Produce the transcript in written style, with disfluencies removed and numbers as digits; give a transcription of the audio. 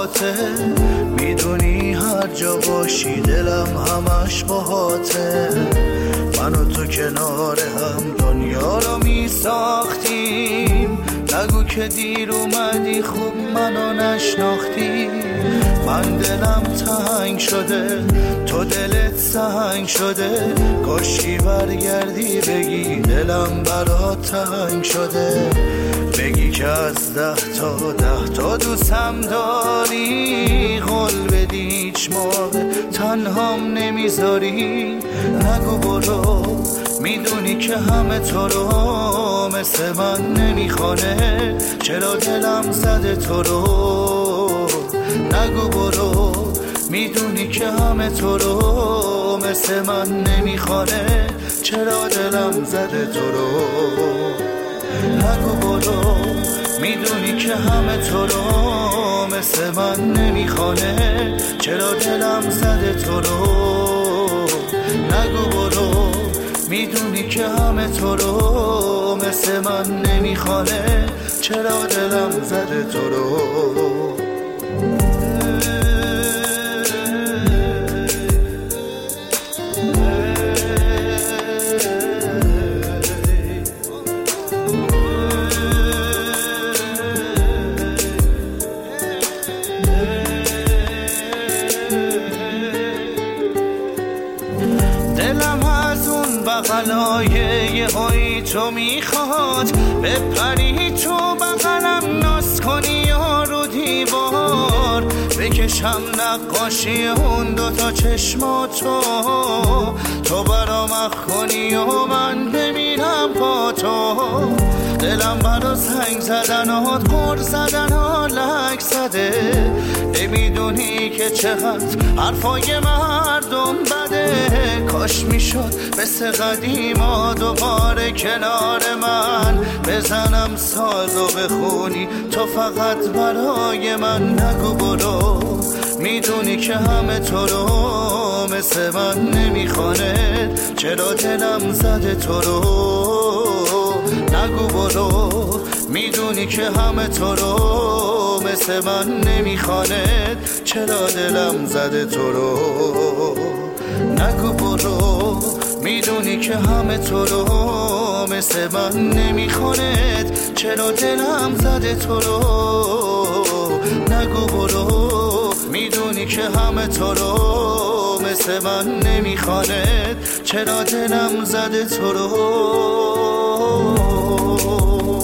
باهاته، میدونی هر جا باشی دلم همش باهاته. من و تو کنار هم دنیا رو میساختیم، نگو که دیر اومدی خوب منو نشناختی. من دلم تنگ شده تو دلت سنگ شده، کاشکی برگردی بگی دلم برات تنگ شده. بگی که از 10 تا دوستم داری، قول بدی هیچ موقع تنهام نمیذاری. نگو برو میدونی که همه تو رو مثل من نمیخوانه، چرا دلم زده تو رو. نگو برو میدونی که همه تو رو مثل من نمیخوانه، چرا دلم زده تو رو. نگو برو میدونی که همه تو رو مثل من نمیخوانه، چرا دلم زده تو رو. نگو برو میدونی که همه تو رو مثل من نمیخوانه، چرا دلم زده تو رو. دلم از اون بغلای یهویی تو میخواد، بپری تو بغلم ناز کنی یا رو دیوار، بکشم نقاشی اون 2 چشماتو، تو برام اخ کنی و من بمیرم با تو. دلم برا زنگ زدنات غر زدن لک زده، نمیدونی که چقدر حرفای مردم بده. کاش میشد مثل قدیما دوباره کنار من بزنم ساز و بخونی تو فقط برای من. نگو برو میدونی که همه تو رو مثل من نمیخوانه، چرا دلم زده تو رو. نگو برو میدونی که همه تو رو مثل من نمیخوانه، چرا دلم زده تو رو. نگو برو میدونی که همه تو رو مثل من نمیخوانه، چرا دلم زده تو رو. نگو برو میدونی که همه تو رو مثل من نمیخوانه، چرا دلم زده تو رو.